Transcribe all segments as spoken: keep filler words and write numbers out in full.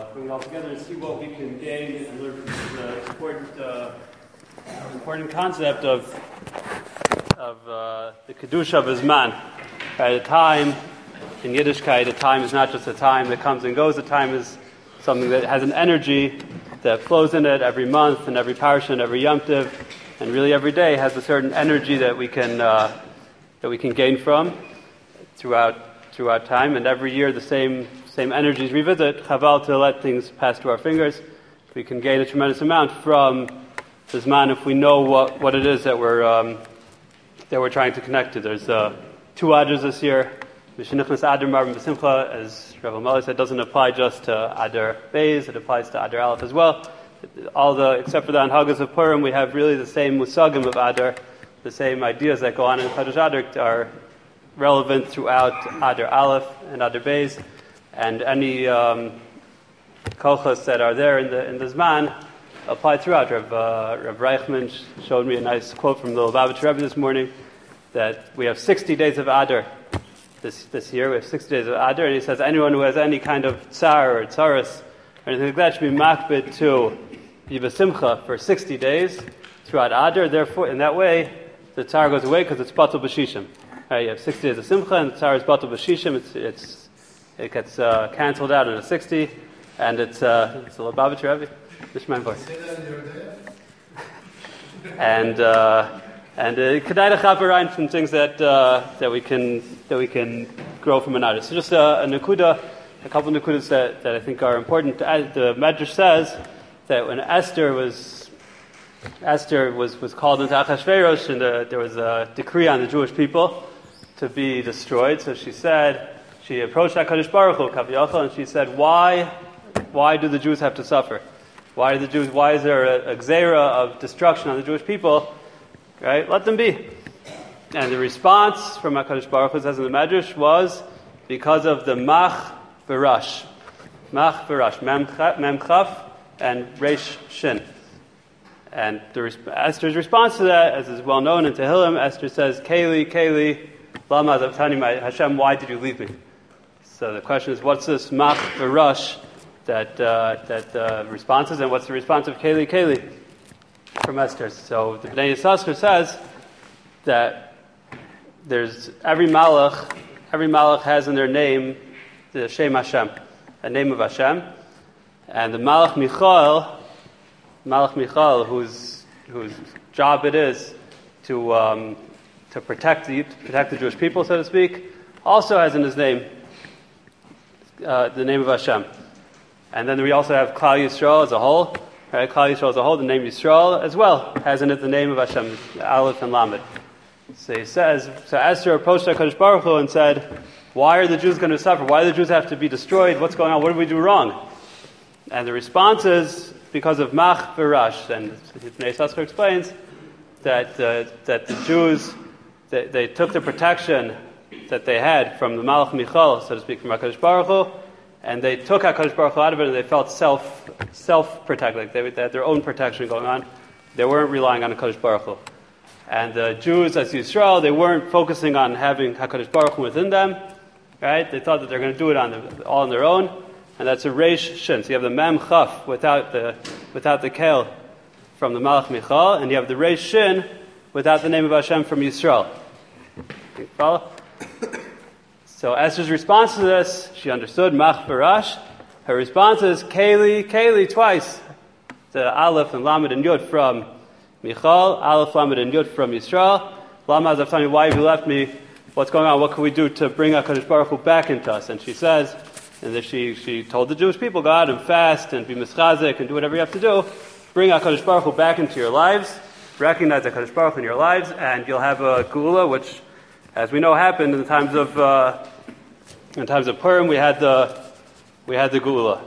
bring it all together and see what we can gain and learn from this uh, important, uh, important concept of of uh, the kedusha of Zman. At a time in Yiddishkeit, a time is not just a time that comes and goes. A time is something that has an energy that flows in it every month and every parsha and every Yom Tov, and really every day has a certain energy that we can uh, that we can gain from throughout throughout time. And every year the same same energies revisit. Chaval to let things pass through our fingers. We can gain a tremendous amount from the Zman if we know what, what it is that we're um, that we're trying to connect to. There's uh, two Adars this year. Mishenichnas Adar Marvin B'Simcha, as Rav O'Malley said, doesn't apply just to Adar Beis, it applies to Adar Aleph as well. All the, except for the Anhagas of Purim, we have really the same musagim of Adar, the same ideas that go on in Chodesh Adar are relevant throughout Adar Aleph and Adar Beis, and any um, kochas that are there in the in the Zman apply throughout. Rav, uh, Rav Reichman showed me a nice quote from the Lubavitcher Rebbe this morning, that we have sixty days of Adar this this year. We have sixty days of Adar, and he says anyone who has any kind of tsar or tsaris or anything like that should be makbid to be b'simcha for sixty days throughout Adar. Therefore, in that way, the tsar goes away because it's batal b'shishim. Right, you have sixty days of simcha, and the tsar is batal b'shishim. It's it's it gets uh, cancelled out in a sixty, and it's uh, it's a Lubavitcher Rebbe. Mishman voice. And uh, and kedai lechaverein from things that uh, that we can that we can grow from an Adar. So just a, a nakuda, a couple of nakudas that, that I think are important. The Medrash says that when Esther was Esther was, was called into Achashverosh, and the, there was a decree on the Jewish people to be destroyed. So she said, she approached HaKadosh Baruch Hu, Kaviyachal, and she said, why why do the Jews have to suffer? Why are the Jews? Why is there a, a gzeira of destruction on the Jewish people? Right, let them be. And the response from HaKadosh Baruch Hu, says in the Medrash, was because of the mach v'rash, mach v'rash, mem chaf and reish shin. And the, Esther's response to that, as is well known in Tehillim, Esther says, "Keli, Keli, lama zavtani, Hashem, why did you leave me?" So the question is, what's this mach v'rash that uh, that uh, response is, and what's the response of Keli Keli from Esther? So the Bnei Yissaschar says that there's every malach, every malach has in their name the Shem Hashem, a name of Hashem, and the malach Michael, malach Michael, whose whose job it is to um, to protect the to protect the Jewish people, so to speak, also has in his name uh, the name of Hashem. And then we also have Klal Yisrael as a whole, right? Klal Yisrael as a whole, the name Yisrael as well has in it the name of Hashem, Aleph and Lamed. So he says, so Esther approached HaKadosh Baruch Hu and said, why are the Jews going to suffer? Why do the Jews have to be destroyed? What's going on? What did we do wrong? And the response is because of Mach v'Rash. And Bnei Yissaschar explains that uh, that the Jews, they, they took the protection that they had from the Malach Michal, so to speak, from HaKadosh Baruch Hu, and they took HaKadosh Baruch Hu out of it, and they felt self, self-protected, like they, they had their own protection going on. They weren't relying on HaKadosh Baruch Hu. And the Jews, as Yisrael, they weren't focusing on having HaKadosh Baruch Hu within them, right? They thought that they're going to do it on the, all on their own, and that's a reish shin. So you have the mem chaf without the without the kel from the Malach Michal, and you have the reish shin without the name of Hashem from Yisrael. You follow? So Esther's response to this, she understood mach v'rash. Her response is Keli, Keli twice. The Aleph and Lamed and Yud from Michal, Aleph, Lamed and Yud from Yisrael. Lama Zaftani, why have you left me? What's going on? What can we do to bring HaKadosh Baruch Hu back into us? And she says, and that she she told the Jewish people, go out and fast and be mischazik and do whatever you have to do. Bring HaKadosh Baruch Hu back into your lives. Recognize HaKadosh Baruch Hu in your lives, and you'll have a gula, which, as we know, happened in the times of uh, in times of Purim. We had the we had the gula.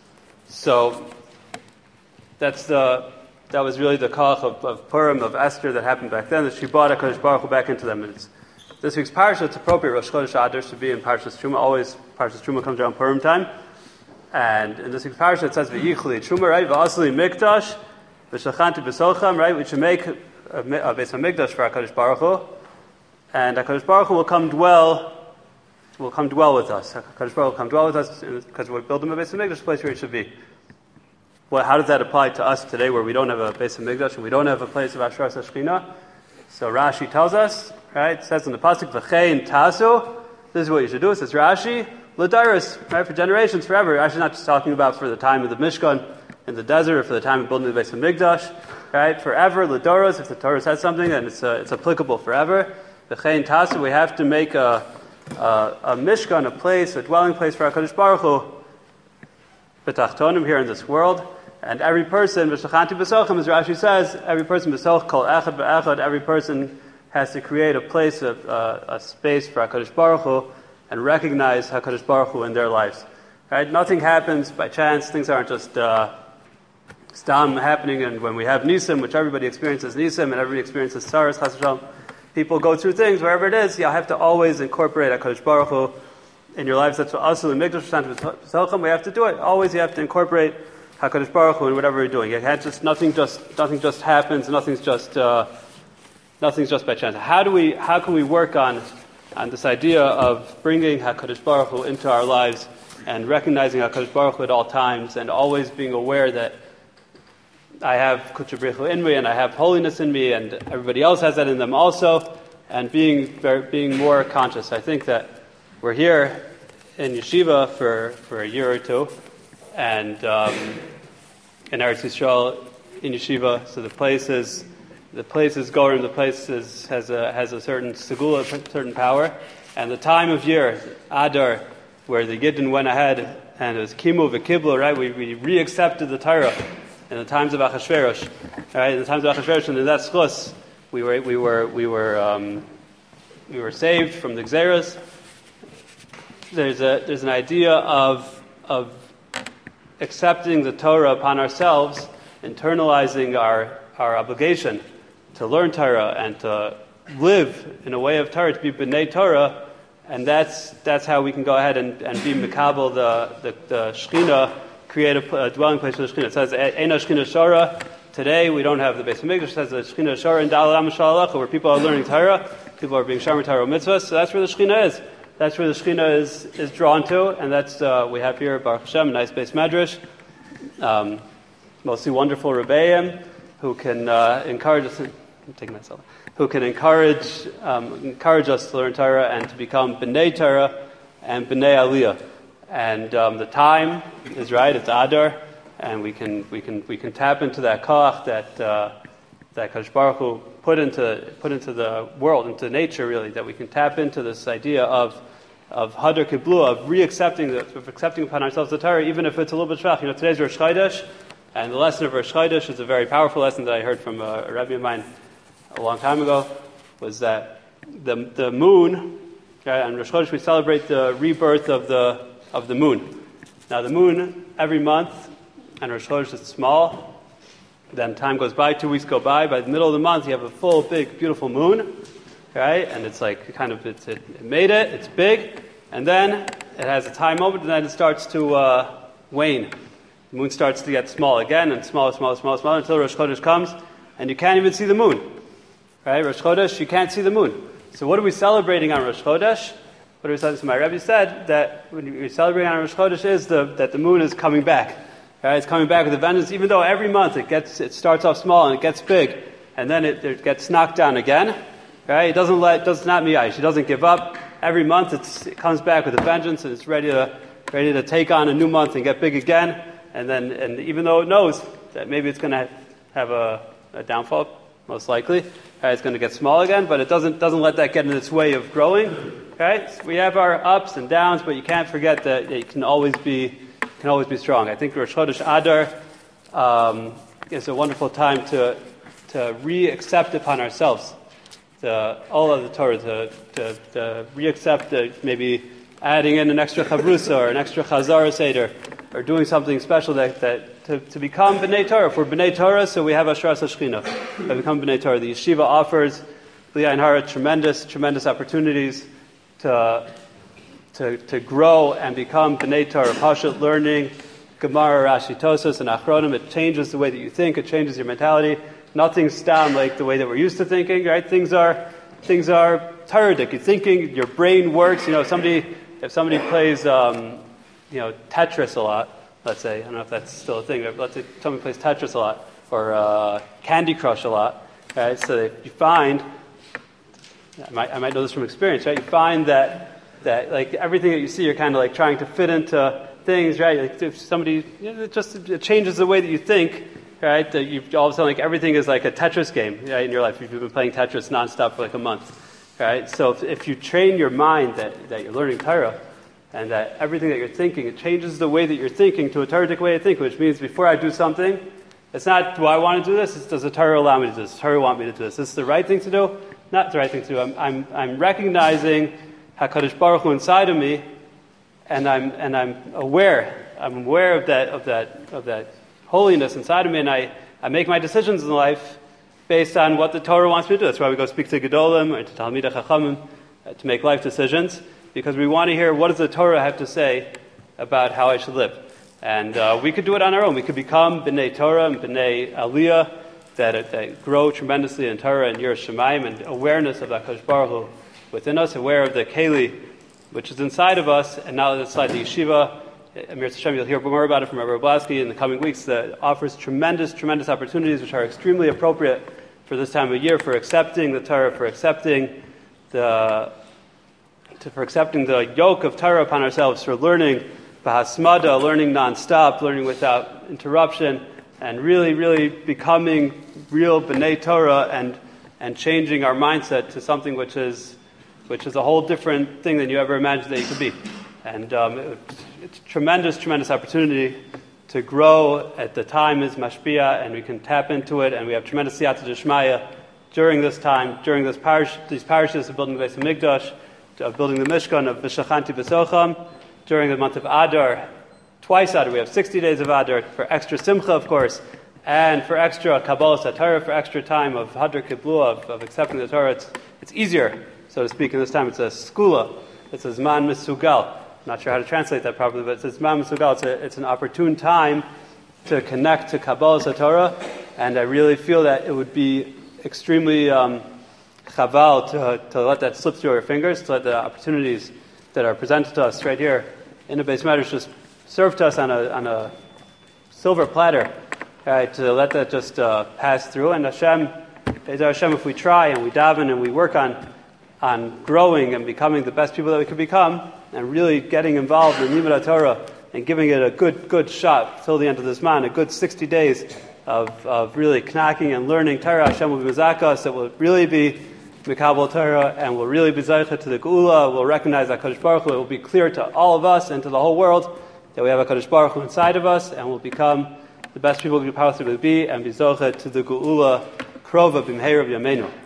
So that's the that was really the koch of, of Purim, of Esther, that happened back then. That she brought HaKadosh Baruch Hu back into them. And it's, this week's parsha, it's appropriate. Rosh Chodesh Adar should be in Parshas Truma. Always Parshas Truma comes around Purim time, and in this week's parsha it says v'yichli Truma, right? V'asli mikdash v'shachanti b'socham, right? We should make a, a Beis Hamikdash for HaKadosh Baruch Hu, and HaKadosh Baruch Hu will come dwell will come dwell with us. HaKadosh Baruch Hu will come dwell with us because we build him a Beis HaMikdash, place where it should be. Well, how does that apply to us today where we don't have a Beis HaMikdash and we don't have a place of Ashras HaShechina? So Rashi tells us, right, it says in the Pasuk, V'chein tasu, this is what you should do. It says Rashi, L'dairis, right, for generations, forever. Rashi's not just talking about for the time of the Mishkan in the desert or for the time of building the Beis HaMikdash, right, forever, L'doros, if the Torah says something, then it's, uh, it's applicable forever. V'chein tasu, we have to make a, a, a Mishkan, a place, a dwelling place for HaKadosh Baruch Hu, B'tachtonim, here in this world. And every person, V'shachanti b'sochim, as Rashi says, every person, b'soch, kol echad b'echad, every person has to create a place, of, uh, a space for HaKadosh Baruch Hu, and recognize HaKadosh Baruch Hu in their lives. Right? Nothing happens by chance. Things aren't just uh, stam happening. And when we have Nisim, which everybody experiences Nisim, and everybody experiences Tsaras, Chas v'shalom, people go through things, wherever it is, you have to always incorporate HaKadosh Baruch Hu in your lives. That's what also in Mikdash V'shachanti b'sochim, we have to do it. Always you have to incorporate HaKadosh Baruch Hu in whatever you're doing. You can't just, nothing just, nothing just happens, nothing's just, uh, nothing's just by chance. How do we, how can we work on, on this idea of bringing HaKadosh Baruch Hu into our lives and recognizing HaKadosh Baruch Hu at all times and always being aware that I have Kudsha B'rich Hu in me and I have holiness in me and everybody else has that in them also, and being, being more conscious. I think that we're here in yeshiva for, for a year or two, and um, in Eretz Yisrael, in yeshiva, so the place is, the place is Gorim, the place is, has a has a certain segula, a certain power, and the time of year, Adar, where the Yidden went ahead and it was Kimu v'Kiblu, right? We we re-accepted the Torah in the times of Achashverosh, right? In the times of Achashverosh, and in that schus, we were we were we were um, we were saved from the Gzeras. There's a there's an idea of of accepting the Torah upon ourselves, internalizing our our obligation to learn Torah and to live in a way of Torah, to be B'nai Torah, and that's that's how we can go ahead and, and be Mekabel, the, the, the Shechina, create a, a dwelling place for the Shechina. It says, Eina Shechina Shara. Today we don't have the Beis HaMikdash. It says the Shechina Shara in Dal Am Shalacha, where people are learning Torah, people are being Shamar Torah mitzvahs, so that's where the Shechina is. That's where the Shechina is, is drawn to, and that's, uh, we have here, Baruch Hashem, a nice base medrash, um, mostly wonderful Rebbeim, who can uh, encourage us, I'm taking myself, who can encourage um, encourage us to learn Torah and to become B'nai Torah and B'nai Aliyah. And um, the time is right; it's Adar, and we can we can we can tap into that koach that uh, that Kadosh Baruch Hu put into put into the world, into nature, really. That we can tap into this idea of of Hadar Kiblu, of re-accepting the, of accepting upon ourselves the Torah, even if it's a little bit shvach. You know, today's Rosh Chodesh, and the lesson of Rosh Chodesh is a very powerful lesson that I heard from a, a Rebbe of mine a long time ago, was that the the moon, okay, on Rosh Chodesh we celebrate the rebirth of the of the moon. Now the moon, every month, and Rosh Chodesh is small, then time goes by, two weeks go by, by the middle of the month you have a full, big, beautiful moon, right? And it's like, kind of, it's, it, it made it, it's big, and then it has a time moment, and then it starts to uh, wane. The moon starts to get small again, and smaller, smaller, smaller, smaller, until Rosh Chodesh comes, and you can't even see the moon. Right? Rosh Chodesh, you can't see the moon. So what are we celebrating on Rosh Chodesh? What are we celebrating? So my Rebbe said that when we celebrate on Rosh Chodesh is the, that the moon is coming back. Right? It's coming back with a vengeance, even though every month it gets it starts off small and it gets big, and then it, it gets knocked down again. Right? It doesn't let does not miyash. It doesn't give up. Every month it's, it comes back with a vengeance, and it's ready to ready to take on a new month and get big again. And then, and even though it knows that maybe it's going to have a, a downfall, most likely, right, it's going to get small again, but it doesn't doesn't let that get in its way of growing. Right? So we have our ups and downs, but you can't forget that it can always be can always be strong. I think Rosh Chodesh Adar um, is a wonderful time to to re-accept upon ourselves the all of the Torah, to to, to re-accept the, maybe adding in an extra chavrusa or an extra chazara seder, or doing something special that, that to, to become B'nai Torah. If we're B'nai Torah, so we have Ashras HaShechina. To become B'nai Torah. The yeshiva offers, B'li Ayin Hara, tremendous, tremendous opportunities to, to, to grow and become B'nai Torah. Pashut learning, Gemara, Rashi, Tosas, and Achronim. It changes the way that you think. It changes your mentality. Nothing's down like the way that we're used to thinking, right? Things are, things are Toradic. You're thinking, your brain works. You know, somebody if somebody plays, um, you know, Tetris a lot, let's say, I don't know if that's still a thing, but let's say somebody plays Tetris a lot, or uh, Candy Crush a lot, right? So if you find, I might, I might know this from experience, right? You find that, that like everything that you see, you're kind of like trying to fit into things, right? Like if somebody, you know, it just it changes the way that you think, right? That you all of a sudden, like everything is like a Tetris game, right? In your life, if you've been playing Tetris nonstop for like a month, right? So if, if you train your mind that, that you're learning Torah, and that everything that you're thinking, it changes the way that you're thinking to a Torah-tic way of thinking, which means before I do something, it's not, do I want to do this? It's, does the Torah allow me to do this? Does the Torah want me to do this? Is this the right thing to do? Not the right thing to do. I'm, I'm, I'm recognizing HaKadosh Baruch Hu inside of me, and I'm, and I'm aware. I'm aware of that, of that, of that holiness inside of me, and I, I make my decisions in life based on what the Torah wants me to do. That's why we go speak to Gedolim or to Talmidei Chachamim uh, to make life decisions, because we want to hear what does the Torah have to say about how I should live. And uh, we could do it on our own. We could become B'nai Torah and B'nai Aliyah that, that grow tremendously in Torah and Yiras Shamayim and awareness of that HaKadosh Baruch Hu within us, aware of the Keli, which is inside of us, and now that's inside the yeshiva. Amir Hashem, you'll hear more about it from Rabbi Oblasky in the coming weeks, that offers tremendous, tremendous opportunities which are extremely appropriate for this time of year, for accepting the Torah, for accepting the to, for accepting the yoke of Torah upon ourselves, for learning Bahasmada, learning non-stop, learning without interruption, and really, really becoming real B'nai Torah and and changing our mindset to something which is which is a whole different thing than you ever imagined that you could be. And um, it, it's a tremendous, tremendous opportunity to grow at the time is mashpia, and we can tap into it, and we have tremendous siyata d'shmaya during this time, during this parish, these parishes of building the Beis HaMikdash, of building the Mishkan of V'shachanti B'socham, during the month of Adar, twice Adar. We have sixty days of Adar for extra simcha, of course, and for extra Kabbalah Torah, for extra time of Hadar Kiblu, of, of accepting the Torah. It's, it's easier, so to speak, in this time. It's a skula. It's a Zman Misugal. I'm not sure how to translate that properly, but it's a Zman Misugal. It's, a, it's an opportune time to connect to Kabbalah Torah, and I really feel that it would be extremely um, chaval to, to let that slip through our fingers, to let the opportunities that are presented to us right here in the Beis Medrash just serve to us on a on a silver platter, right? To let that just uh, pass through. And Hashem, Hashem, if we try and we daven and we work on on growing and becoming the best people that we could become, and really getting involved in Limud Torah and giving it a good good shot till the end of this month, a good sixty days of of really knocking and learning Torah, Hashem will be mezaka us. That will really be Mikabel Torah, and will really be Zaycha to the Geula. We'll recognize that HaKadosh Baruch Hu. It will be clear to all of us and to the whole world that we have HaKadosh Baruch Hu inside of us, and will become the best people we could possibly be, and be Zaycha to the Geula Krova B'mheira B'yameinu.